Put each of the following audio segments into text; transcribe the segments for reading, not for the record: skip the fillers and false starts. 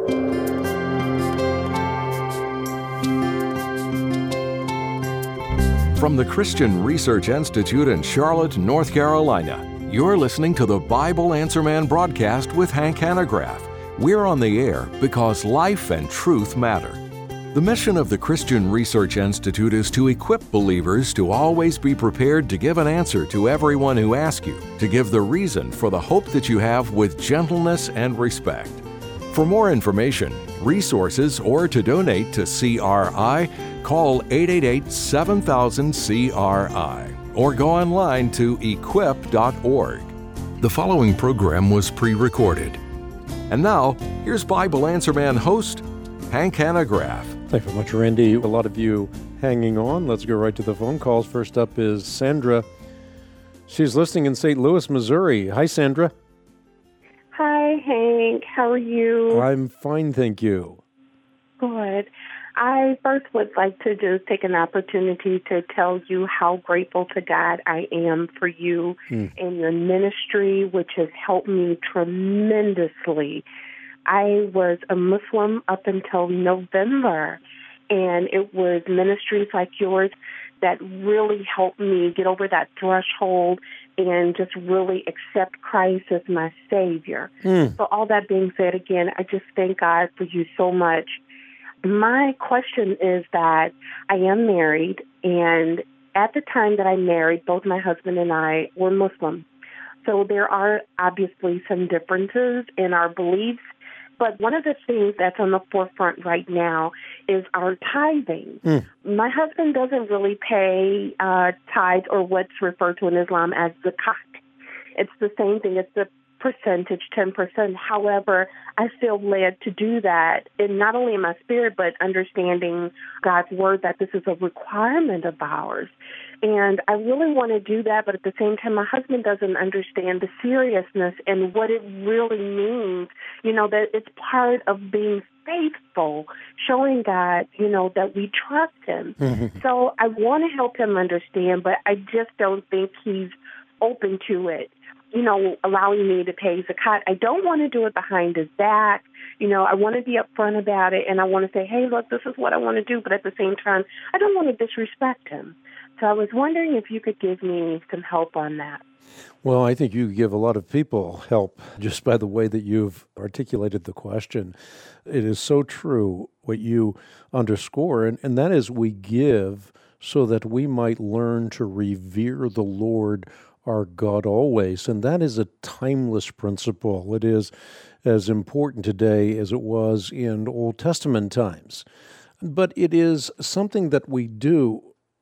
From the Christian Research Institute in Charlotte, North Carolina, you're listening to the Bible Answer Man broadcast with Hank Hanegraaff. We're on the air because life and truth matter. The mission of the Christian Research Institute is to equip believers to always be prepared to give an answer to everyone who asks you, to give the reason for the hope that you have with gentleness and respect. For more information, resources, or to donate to CRI, call 888-7000-CRI or go online to equip.org. The following program was pre-recorded. And now, here's Bible Answer Man host, Hank Hanegraaff. Thank you very much, Randy. A lot of you hanging on. Let's go right to the phone calls. First up is Sandra. She's listening in St. Louis, Missouri. Hi, Sandra. Hi, Hank. How are you? I'm fine, thank you. Good. I first would like to just take an opportunity to tell you how grateful to God I am for you and your ministry, which has helped me tremendously. I was a Muslim up until November, and it was ministries like yours that really helped me get over that threshold and just really accept Christ as my Savior. So all that being said, again, I just thank God for you so much. My question is that I am married, and at the time that I married, both my husband and I were Muslim. So there are obviously some differences in our beliefs, but one of the things that's on the forefront right now is our tithing. My husband doesn't really pay tithe, or what's referred to in Islam as zakat. It's the same thing. It's the percentage, 10%. However, I feel led to do that, and not only in my spirit, but understanding God's word that this is a requirement of ours. And I really want to do that, but at the same time, my husband doesn't understand the seriousness and what it really means, that it's part of being faithful, showing God, that we trust him. So I want to help him understand, but I just don't think he's open to it. Allowing me to pay zakat. I don't want to do it behind his back. I want to be upfront about it, and I want to say, hey, look, this is what I want to do, but at the same time, I don't want to disrespect him. So I was wondering if you could give me some help on that. Well, I think you give a lot of people help just by the way that you've articulated the question. It is so true what you underscore, and that is we give so that we might learn to revere the Lord our God always, and that is a timeless principle. It is as important today as it was in Old Testament times. But it is something that we do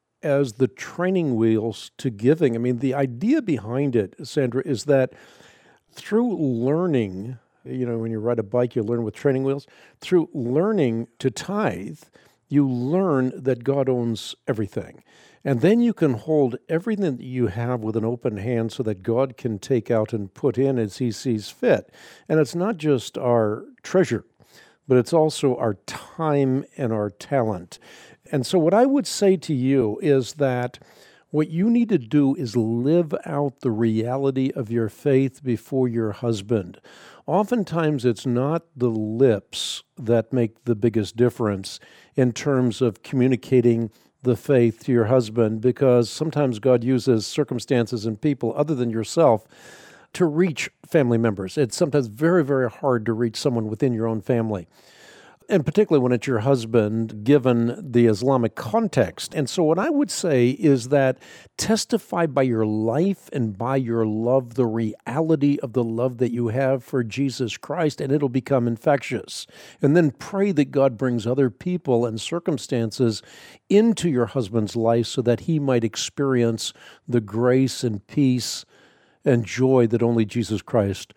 as the training wheels to giving. I mean, the idea behind it, Sandra, is that through learning, when you ride a bike, you learn with training wheels. Through learning to tithe, you learn that God owns everything. And then you can hold everything that you have with an open hand so that God can take out and put in as he sees fit. And it's not just our treasure, but it's also our time and our talent. And so what I would say to you is that what you need to do is live out the reality of your faith before your husband. Oftentimes, it's not the lips that make the biggest difference in terms of communicating the faith to your husband, because sometimes God uses circumstances and people other than yourself to reach family members. It's sometimes very, very hard to reach someone within your own family, and particularly when it's your husband, given the Islamic context. And so what I would say is that testify by your life and by your love the reality of the love that you have for Jesus Christ, and it'll become infectious. And then pray that God brings other people and circumstances into your husband's life so that he might experience the grace and peace and joy that only Jesus Christ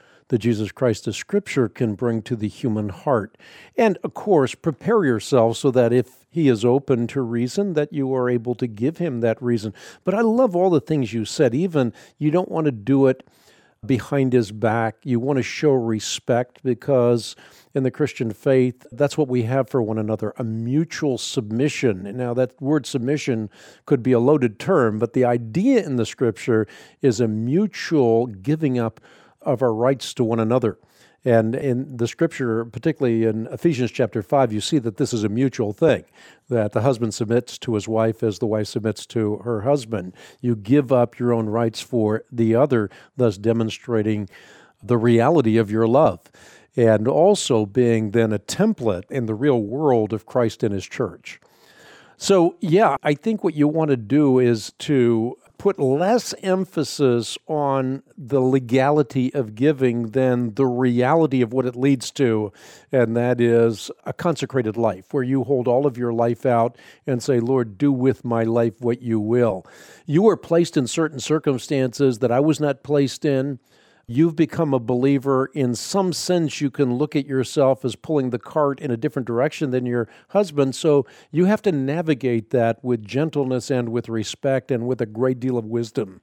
of Scripture can bring to the human heart. And, of course, prepare yourself so that if he is open to reason, that you are able to give him that reason. But I love all the things you said. Even you don't want to do it behind his back. You want to show respect, because in the Christian faith, that's what we have for one another, a mutual submission. And now that word submission could be a loaded term, but the idea in the Scripture is a mutual giving up of our rights to one another. And in the scripture, particularly in Ephesians chapter 5, you see that this is a mutual thing, that the husband submits to his wife as the wife submits to her husband. You give up your own rights for the other, thus demonstrating the reality of your love, and also being then a template in the real world of Christ and his church. So, yeah, I think what you want to do is to put less emphasis on the legality of giving than the reality of what it leads to, and that is a consecrated life, where you hold all of your life out and say, Lord, do with my life what you will. You were placed in certain circumstances that I was not placed in. You've become a believer. In some sense, you can look at yourself as pulling the cart in a different direction than your husband. So you have to navigate that with gentleness and with respect and with a great deal of wisdom.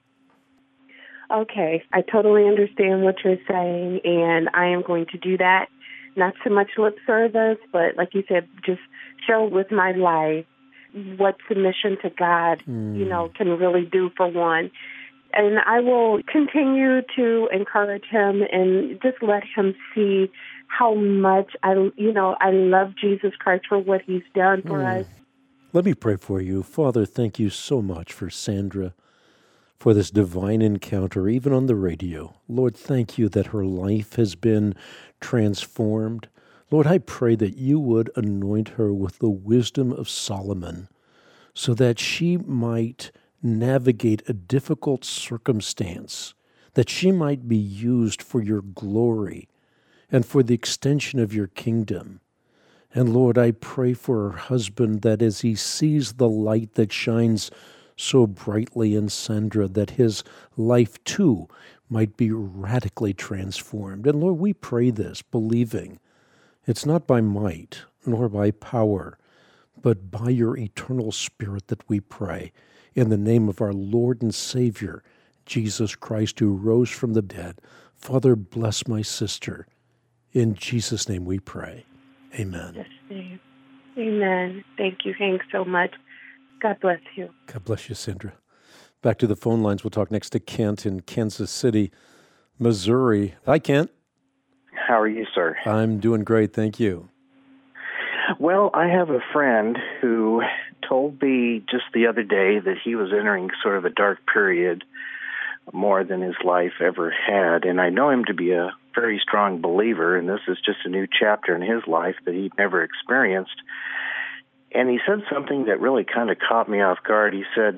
Okay, I totally understand what you're saying, and I am going to do that. Not so much lip service, but like you said, just show with my life what submission to God, can really do for one. And I will continue to encourage him and just let him see how much I love Jesus Christ for what he's done for us. Let me pray for you. Father, thank you so much for Sandra, for this divine encounter, even on the radio. Lord, thank you that her life has been transformed. Lord, I pray that you would anoint her with the wisdom of Solomon so that she might navigate a difficult circumstance, that she might be used for your glory and for the extension of your kingdom. And Lord, I pray for her husband that as he sees the light that shines so brightly in Sandra, that his life too might be radically transformed. And Lord, we pray this, believing it's not by might nor by power, but by your eternal Spirit that we pray. In the name of our Lord and Savior, Jesus Christ, who rose from the dead. Father, bless my sister. In Jesus' name we pray. Amen. Yes, amen. Thank you, Hank, so much. God bless you. God bless you, Sandra. Back to the phone lines. We'll talk next to Kent in Kansas City, Missouri. Hi, Kent. How are you, sir? I'm doing great, thank you. Well, I have a friend who told me just the other day that he was entering sort of a dark period, more than his life ever had. And I know him to be a very strong believer, and this is just a new chapter in his life that he'd never experienced. And he said something that really kind of caught me off guard. He said,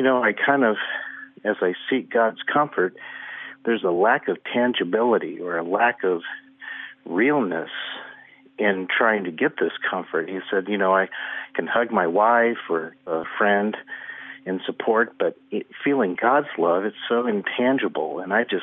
as I seek God's comfort, there's a lack of tangibility or a lack of realness in trying to get this comfort. He said, I can hug my wife or a friend in support, but feeling God's love, it's so intangible. And I just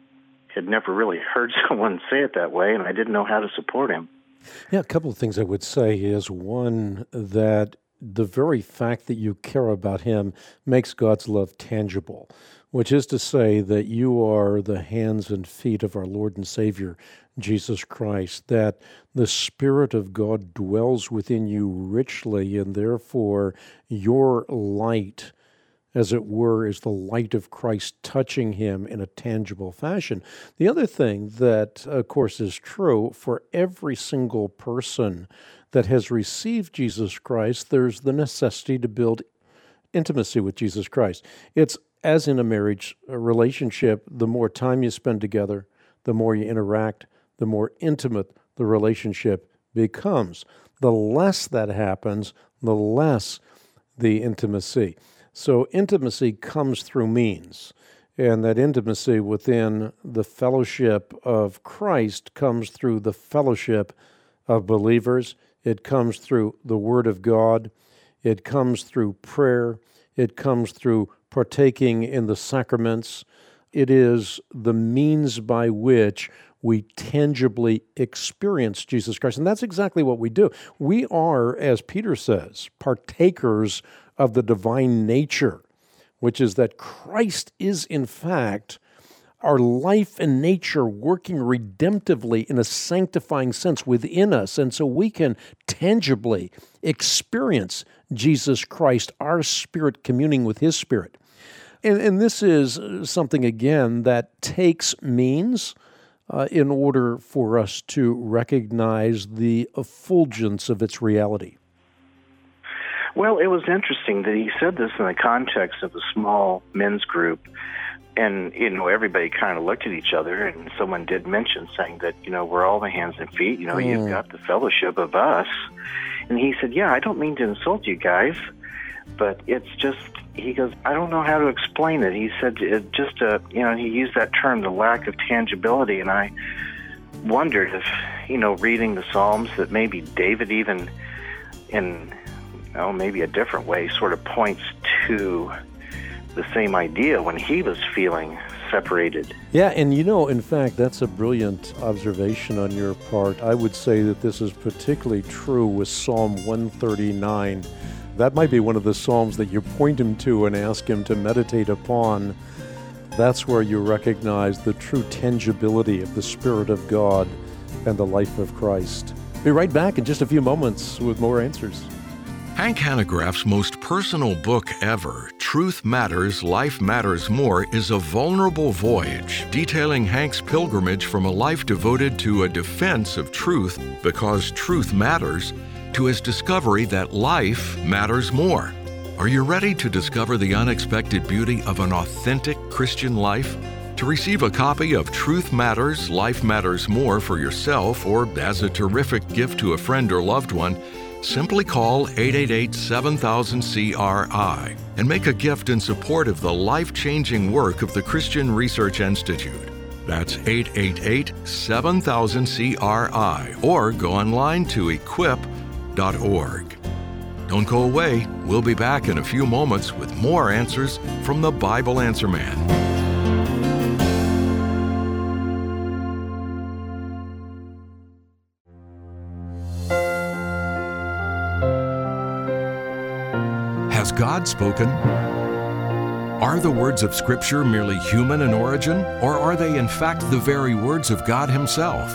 had never really heard someone say it that way, and I didn't know how to support him. Yeah, a couple of things I would say is, one, that the very fact that you care about him makes God's love tangible, which is to say that you are the hands and feet of our Lord and Savior, Jesus Christ, that the Spirit of God dwells within you richly, and therefore your light, as it were, is the light of Christ touching him in a tangible fashion. The other thing that, of course, is true for every single person that has received Jesus Christ, there's the necessity to build intimacy with Jesus Christ. It's as in a marriage relationship, the more time you spend together, the more you interact, the more intimate the relationship becomes. The less that happens, the less the intimacy. So intimacy comes through means, and that intimacy within the fellowship of Christ comes through the fellowship of believers. It comes through the Word of God. It comes through prayer. It comes through partaking in the sacraments. It is the means by which we tangibly experience Jesus Christ. And that's exactly what we do. We are, as Peter says, partakers of the divine nature, which is that Christ is, in fact, our life and nature working redemptively in a sanctifying sense within us. And so we can tangibly experience Jesus Christ, our spirit communing with his spirit. And this is something, again, that takes means, in order for us to recognize the effulgence of its reality? Well, it was interesting that he said this in the context of a small men's group. And, everybody kind of looked at each other, and someone did mention saying that, we're all the hands and feet, you've got the fellowship of us. And he said, yeah, I don't mean to insult you guys, but it's just, he goes, I don't know how to explain it. He said, it just, he used that term, the lack of tangibility, and I wondered if, reading the Psalms, that maybe David even in, maybe a different way sort of points to the same idea when he was feeling separated. Yeah, and in fact, that's a brilliant observation on your part. I would say that this is particularly true with Psalm 139. That might be one of the Psalms that you point him to and ask him to meditate upon. That's where you recognize the true tangibility of the Spirit of God and the life of Christ. Be right back in just a few moments with more answers. Hank Hanegraaff's most personal book ever, Truth Matters, Life Matters More, is a vulnerable voyage detailing Hank's pilgrimage from a life devoted to a defense of truth because truth matters, to his discovery that life matters more. Are you ready to discover the unexpected beauty of an authentic Christian life? To receive a copy of Truth Matters, Life Matters More for yourself or as a terrific gift to a friend or loved one, simply call 888-7000-CRI and make a gift in support of the life-changing work of the Christian Research Institute. That's 888-7000-CRI, or go online to equip.org. Don't go away. We'll be back in a few moments with more answers from the Bible Answer Man. Has God spoken? Are the words of Scripture merely human in origin, or are they in fact the very words of God Himself?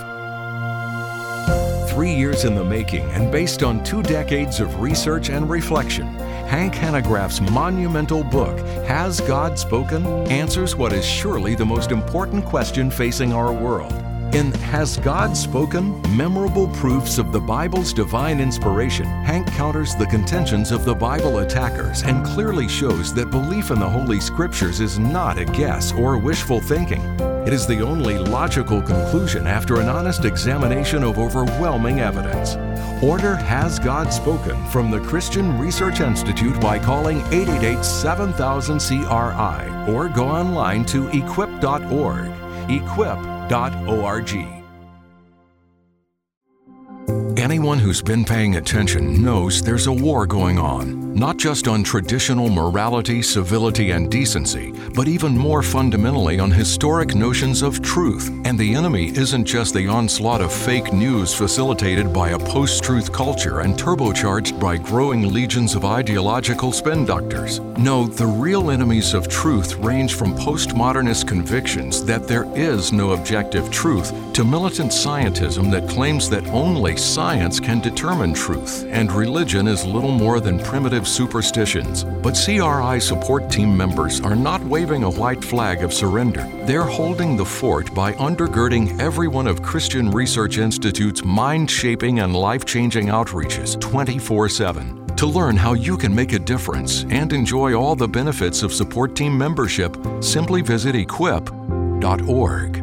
3 years in the making and based on 2 decades of research and reflection, Hank Hanegraaff's monumental book, Has God Spoken?, answers what is surely the most important question facing our world. In Has God Spoken? Memorable Proofs of the Bible's Divine Inspiration, Hank counters the contentions of the Bible attackers and clearly shows that belief in the Holy Scriptures is not a guess or wishful thinking. It is the only logical conclusion after an honest examination of overwhelming evidence. Order Has God Spoken from the Christian Research Institute by calling 888-7000-CRI or go online to equip.org. Equip.org. Anyone who's been paying attention knows there's a war going on, not just on traditional morality, civility, and decency, but even more fundamentally on historic notions of truth. And the enemy isn't just the onslaught of fake news facilitated by a post-truth culture and turbocharged by growing legions of ideological spin doctors. No, the real enemies of truth range from postmodernist convictions that there is no objective truth to militant scientism that claims that only science can determine truth, and religion is little more than primitive superstitions. But CRI support team members are not waving a white flag of surrender. They're holding the fort by undergirding every one of Christian Research Institute's mind-shaping and life-changing outreaches 24/7. To learn how you can make a difference and enjoy all the benefits of support team membership, simply visit equip.org.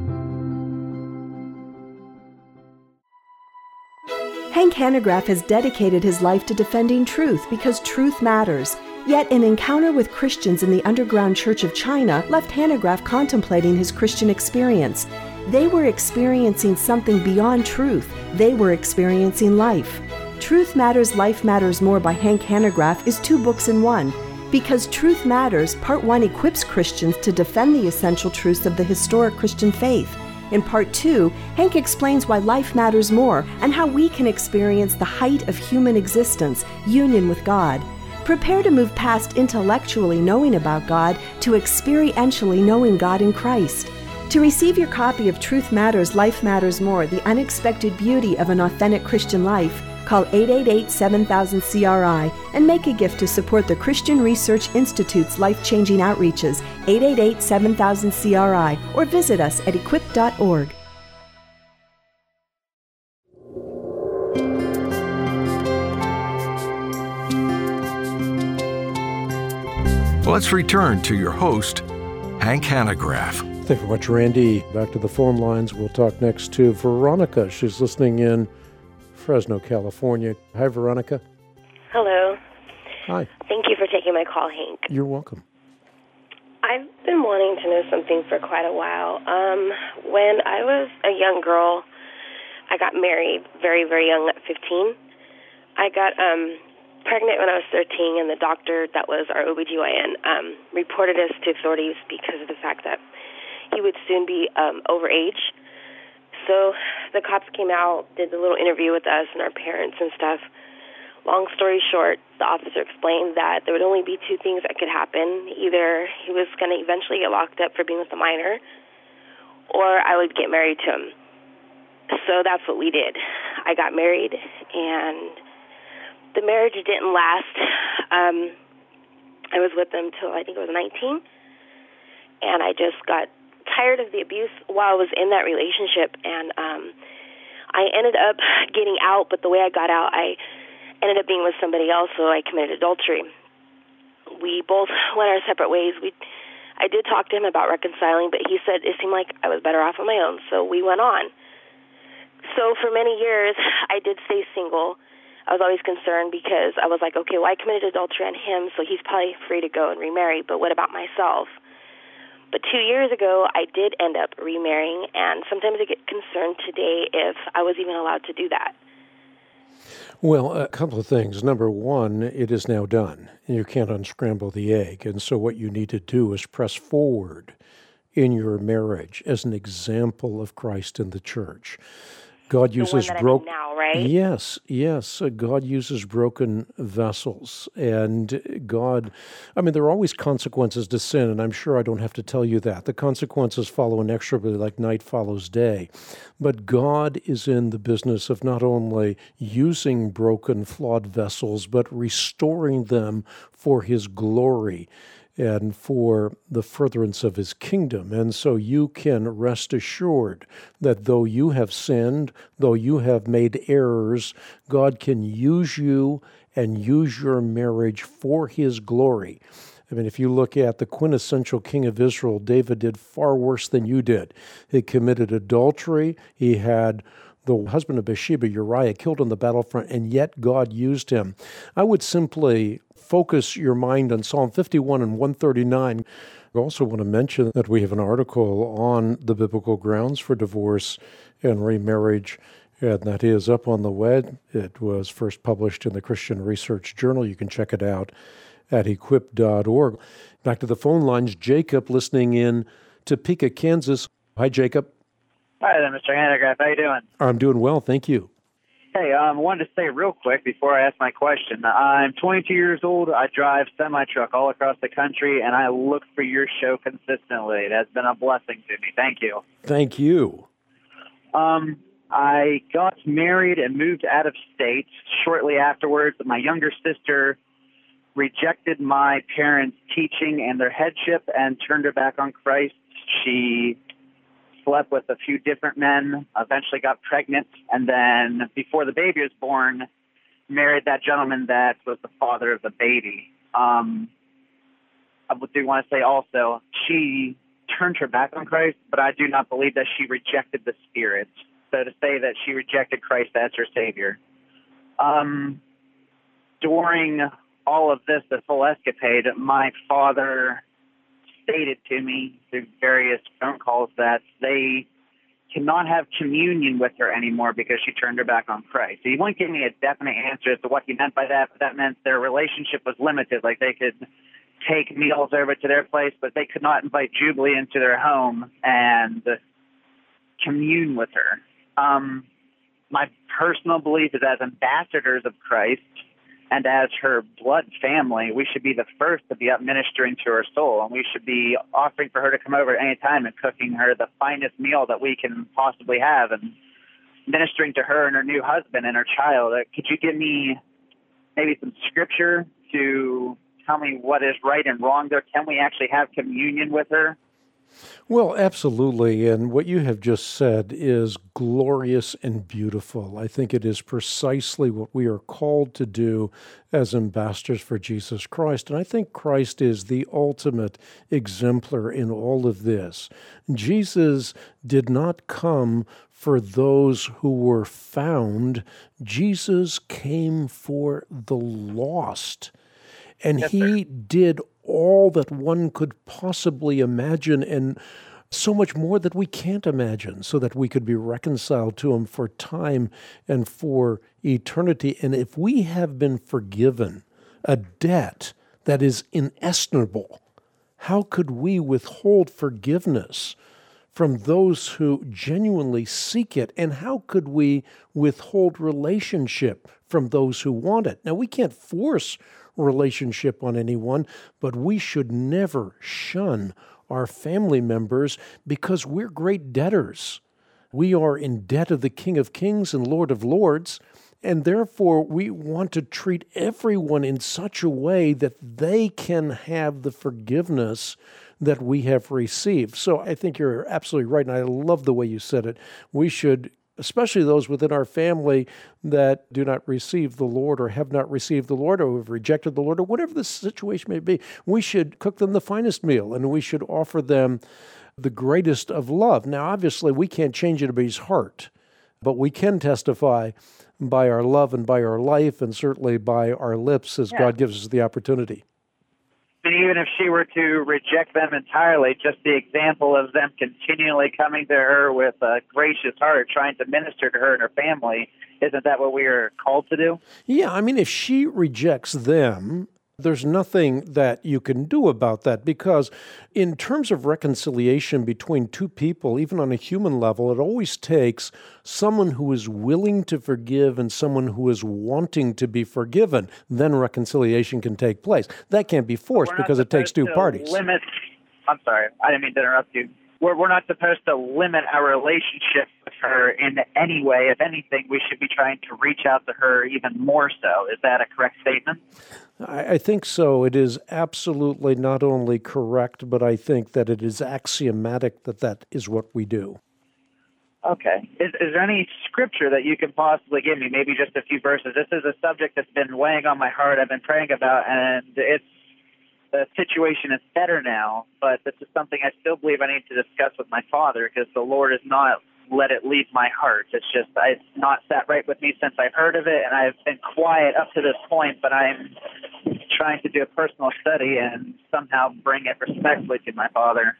Hank Hanegraaff has dedicated his life to defending truth because truth matters. Yet an encounter with Christians in the underground Church of China left Hanegraaff contemplating his Christian experience. They were experiencing something beyond truth. They were experiencing life. Truth Matters, Life Matters More by Hank Hanegraaff is 2 books in one. Because Truth Matters, Part 1 equips Christians to defend the essential truths of the historic Christian faith. In Part 2, Hank explains why life matters more and how we can experience the height of human existence, union with God. Prepare to move past intellectually knowing about God to experientially knowing God in Christ. To receive your copy of Truth Matters, Life Matters More, The Unexpected Beauty of an Authentic Christian Life, call 888-7000-CRI and make a gift to support the Christian Research Institute's life-changing outreaches, 888-7000-CRI, or visit us at equip.org. Let's return to your host, Hank Hanegraaff. Thank you very much, Randy. Back to the phone lines. We'll talk next to Veronica. She's listening in Fresno, California. Hi, Veronica. Hello. Hi. Thank you for taking my call, Hank. You're welcome. I've been wanting to know something for quite a while. When I was a young girl, I got married very, very young at 15. I got pregnant when I was 13, and the doctor that was our OBGYN reported us to authorities because of the fact that he would soon be overage. So the cops came out, did the little interview with us and our parents and stuff. Long story short, the officer explained that there would only be two things that could happen. Either he was going to eventually get locked up for being with a minor, or I would get married to him. So that's what we did. I got married, and the marriage didn't last. I was with him till I think I was 19, and I just got tired of the abuse while I was in that relationship, and I ended up getting out, but the way I got out, I ended up being with somebody else, so I committed adultery. We both went our separate ways. I did talk to him about reconciling, but he said it seemed like I was better off on my own, so we went on. So for many years, I did stay single. I was always concerned because I was like, okay, well, I committed adultery on him, so he's probably free to go and remarry, but what about myself? But 2 years ago, I did end up remarrying, and sometimes I get concerned today if I was even allowed to do that. Well, a couple of things. Number one, it is now done. You can't unscramble the egg. And so what you need to do is press forward in your marriage as an example of Christ in the church. God uses broken. Right? Yes. God uses broken vessels, and God, there are always consequences to sin, and I'm sure I don't have to tell you that. The consequences follow inexorably like night follows day. But God is in the business of not only using broken, flawed vessels, but restoring them for His glory and for the furtherance of His kingdom. And so you can rest assured that though you have sinned, though you have made errors, God can use you and use your marriage for His glory. If you look at the quintessential king of Israel, David did far worse than you did. He committed adultery. He had the husband of Bathsheba, Uriah, killed on the battlefront, and yet God used him. I would simply focus your mind on Psalm 51 and 139. I also want to mention that we have an article on the biblical grounds for divorce and remarriage, and that is up on the web. It was first published in the Christian Research Journal. You can check it out at equip.org. Back to the phone lines. Jacob, listening in Topeka, Kansas. Hi, Jacob. Hi there, Mr. Hanegraaff. How you doing? I'm doing well, thank you. Hey, I wanted to say real quick before I ask my question. I'm 22 years old. I drive semi-truck all across the country, and I look for your show consistently. It has been a blessing to me. Thank you. Thank you. I got married and moved out of state shortly afterwards. My younger sister rejected my parents' teaching and their headship and turned her back on Christ. She slept with a few different men, eventually got pregnant, and then before the baby was born, married that gentleman that was the father of the baby. I do want to say also, she turned her back on Christ, but I do not believe that she rejected the Spirit. So to say that she rejected Christ as her Savior. During all of this whole escapade, my father stated to me through various phone calls that they cannot have communion with her anymore because she turned her back on Christ. He wouldn't give me a definite answer as to what he meant by that, but that meant their relationship was limited. Like they could take meals over to their place, but they could not invite Jubilee into their home and commune with her. My personal belief is as ambassadors of Christ, And as her blood family, we should be the first to be up ministering to her soul. And we should be offering for her to come over at any time and cooking her the finest meal that we can possibly have and ministering to her and her new husband and her child. Could you give me maybe some scripture to tell me what is right and wrong there? Can we actually have communion with her? Well, absolutely. And what you have just said is glorious and beautiful. I think it is precisely what we are called to do as ambassadors for Jesus Christ. And I think Christ is the ultimate exemplar in all of this. Jesus did not come for those who were found. Jesus came for the lost. And he did all that one could possibly imagine and so much more that we can't imagine so that we could be reconciled to him for time and for eternity. And if we have been forgiven a debt that is inestimable, how could we withhold forgiveness from those who genuinely seek it? And how could we withhold relationship from those who want it? Now, we can't force relationship on anyone, but we should never shun our family members because we're great debtors. We are in debt of the King of Kings and Lord of Lords, and therefore we want to treat everyone in such a way that they can have the forgiveness that we have received. So I think you're absolutely right, and I love the way you said it. We should, especially those within our family that do not receive the Lord or have not received the Lord or have rejected the Lord or whatever the situation may be, we should cook them the finest meal and we should offer them the greatest of love. Now, obviously, we can't change anybody's heart, but we can testify by our love and by our life and certainly by our lips as God gives us the opportunity. And even if she were to reject them entirely, just the example of them continually coming to her with a gracious heart, trying to minister to her and her family, isn't that what we are called to do? Yeah, I mean, if she rejects them, there's nothing that you can do about that because in terms of reconciliation between two people, even on a human level, it always takes someone who is willing to forgive and someone who is wanting to be forgiven. Then reconciliation can take place. That can't be forced because it takes two parties. I'm sorry, I didn't mean to interrupt you. We're not supposed to limit our relationship with her in any way. If anything, we should be trying to reach out to her even more so. Is that a correct statement? I think so. It is absolutely not only correct, but I think that it is axiomatic that that is what we do. Okay. Is there any scripture that you can possibly give me, maybe just a few verses? This is a subject that's been weighing on my heart, I've been praying about, and the situation is better now, but this is something I still believe I need to discuss with my father because the Lord has not let it leave my heart. It's not sat right with me since I've heard of it, and I've been quiet up to this point, but I'm trying to do a personal study and somehow bring it respectfully to my father.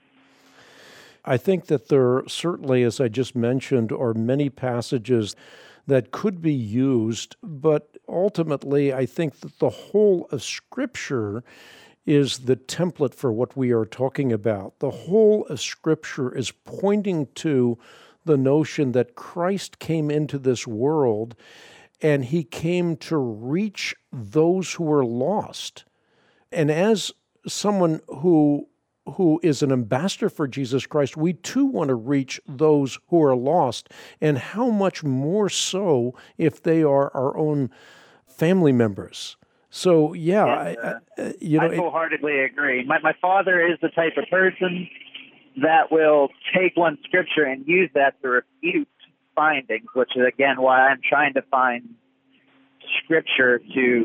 I think that there certainly, as I just mentioned, are many passages that could be used, but ultimately I think that the whole of Scripture is the template for what we are talking about. The whole of Scripture is pointing to the notion that Christ came into this world and he came to reach those who were lost. And as someone who is an ambassador for Jesus Christ, we too want to reach those who are lost, and how much more so if they are our own family members. So, I wholeheartedly agree. My father is the type of person that will take one scripture and use that to refute findings, which is, again, why I'm trying to find scripture to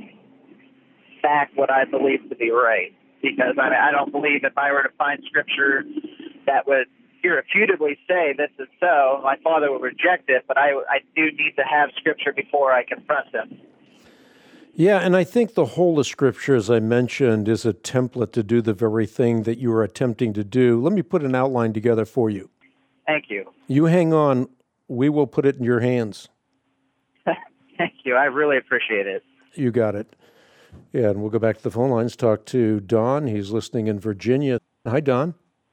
back what I believe to be right. Because I don't believe if I were to find scripture that would irrefutably say this is so, my father would reject it, but I do need to have scripture before I confront him. Yeah, and I think the whole of Scripture, as I mentioned, is a template to do the very thing that you are attempting to do. Let me put an outline together for you. Thank you. You hang on. We will put it in your hands. Thank you. I really appreciate it. You got it. Yeah, and we'll go back to the phone lines, talk to Don. He's listening in Virginia. Hi, Don.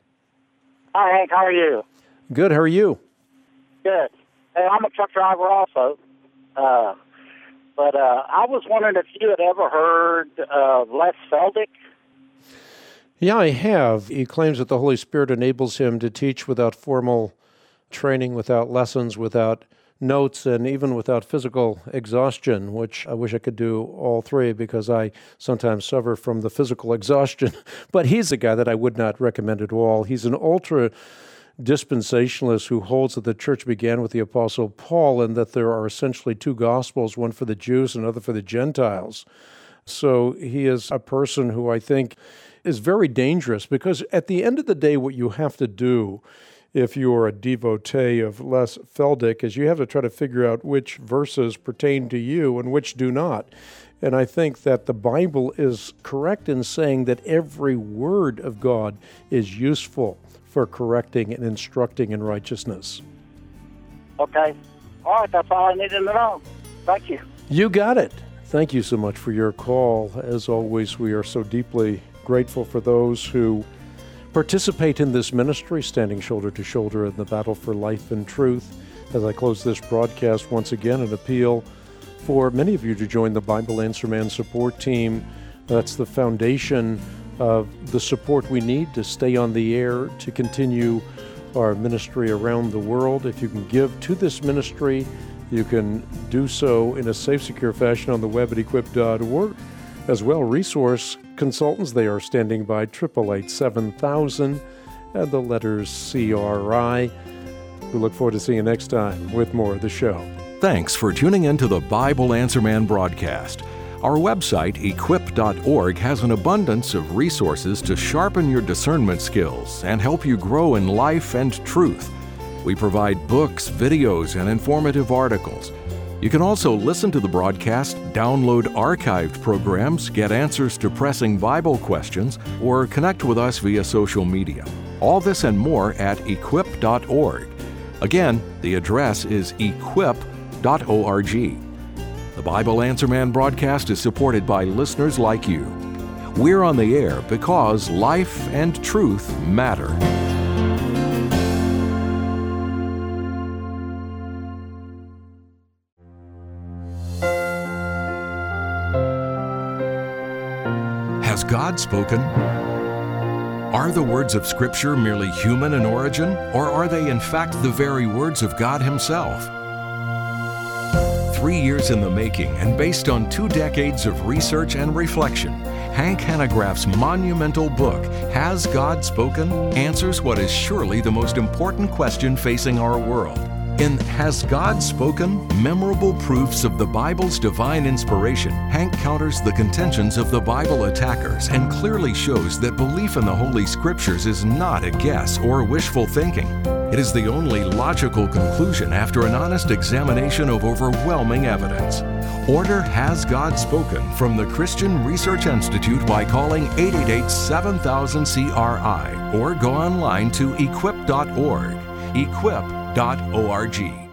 Hi, Hank. How are you? Good. How are you? Good. Hey, I'm a truck driver also. But I was wondering if you had ever heard of Les Feldick. Yeah, I have. He claims that the Holy Spirit enables him to teach without formal training, without lessons, without notes, and even without physical exhaustion, which I wish I could do all three because I sometimes suffer from the physical exhaustion. But he's a guy that I would not recommend at all. He's an ultra-dispensationalist who holds that the church began with the Apostle Paul and that there are essentially two gospels, one for the Jews and another for the Gentiles. So he is a person who I think is very dangerous because at the end of the day, what you have to do if you're a devotee of Les Feldick is you have to try to figure out which verses pertain to you and which do not. And I think that the Bible is correct in saying that every word of God is useful for correcting and instructing in righteousness. Okay. All right, that's all I needed to know. Thank you. You got it. Thank you so much for your call. As always, we are so deeply grateful for those who participate in this ministry, standing shoulder to shoulder in the battle for life and truth. As I close this broadcast, once again, an appeal for many of you to join the Bible Answer Man support team. That's the foundation of the support we need to stay on the air, to continue our ministry around the world. If you can give to this ministry, you can do so in a safe, secure fashion on the web at equip.org. As well, resource consultants, they are standing by 888-7000 and the letters CRI. We look forward to seeing you next time with more of the show. Thanks for tuning in to the Bible Answer Man broadcast. Our website, equip.org, has an abundance of resources to sharpen your discernment skills and help you grow in life and truth. We provide books, videos, and informative articles. You can also listen to the broadcast, download archived programs, get answers to pressing Bible questions, or connect with us via social media. All this and more at equip.org. Again, the address is equip.org. The Bible Answer Man broadcast is supported by listeners like you. We're on the air because life and truth matter. Has God spoken? Are the words of Scripture merely human in origin, or are they in fact the very words of God Himself? 3 years in the making and based on 2 decades of research and reflection, Hank Hanegraaff's monumental book, Has God Spoken?, answers what is surely the most important question facing our world. In Has God Spoken? Memorable Proofs of the Bible's Divine Inspiration, Hank counters the contentions of the Bible attackers and clearly shows that belief in the Holy Scriptures is not a guess or wishful thinking. It is the only logical conclusion after an honest examination of overwhelming evidence. Order Has God Spoken from the Christian Research Institute by calling 888-7000-CRI or go online to equip.org. Equip.org.